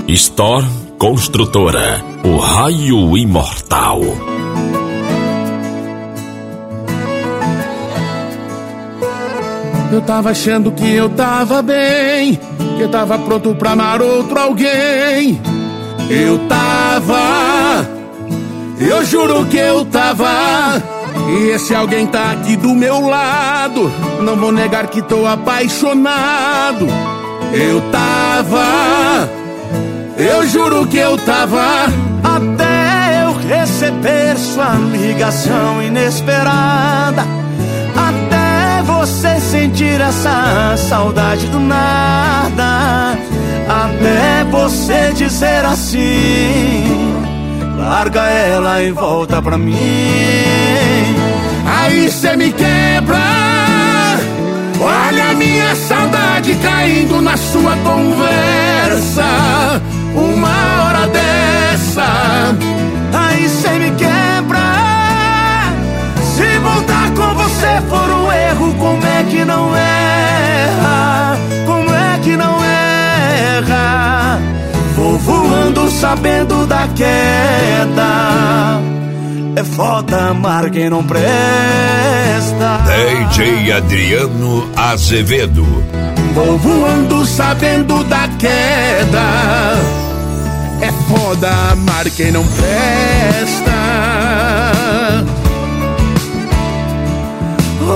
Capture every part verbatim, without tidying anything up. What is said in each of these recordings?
Store Construtora, o raio imortal. Eu tava achando que eu tava bem, que eu tava pronto pra amar outro alguém. Eu tava, eu juro que eu tava. E esse alguém tá aqui do meu lado. Não vou negar que tô apaixonado. Eu tava, eu juro que eu tava. Até eu receber sua ligação inesperada, até você sentir essa saudade do nada, até você dizer assim: larga ela e volta pra mim. Aí cê me quebra. Olha a minha saudade caindo na sua conversa. Uma hora dessa, aí cê me quebra. Se voltar com você for um erro, como é que não erra? Como é que não erra? Vou voando sabendo da queda. É foda amar quem não presta. D J Adriano Azevedo. Vou voando sabendo da queda. É foda amar quem não presta. Oh,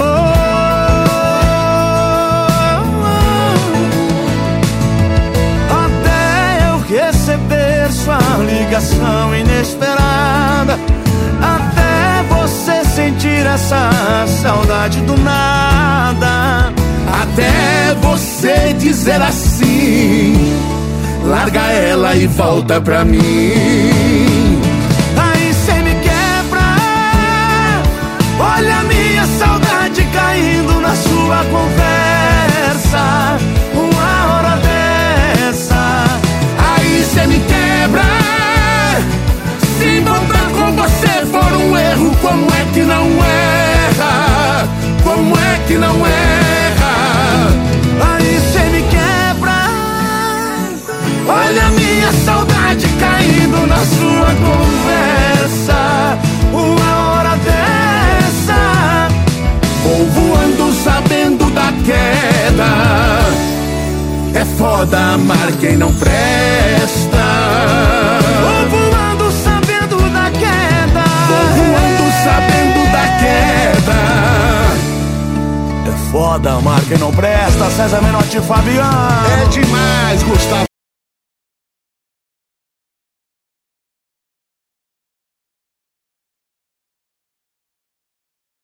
oh, oh. Até eu receber sua ligação inesperada, até você sentir essa saudade do nada, até você dizer assim: larga ela e volta pra mim. Aí cê me quebra. Olha a minha saudade caindo na sua conversa. Uma hora dessa, aí cê me quebra. Se voltar com você for um erro, como é que não erra? Como é que não erra? aí cê me quebra. Olha a minha saudade caindo na sua conversa. Uma hora dessa, vou voando sabendo da queda. É foda amar quem não presta. Vou voando sabendo da queda. Vou voando sabendo da queda. É foda amar quem não presta. César Menotti e Fabiano. É demais, Gustavo.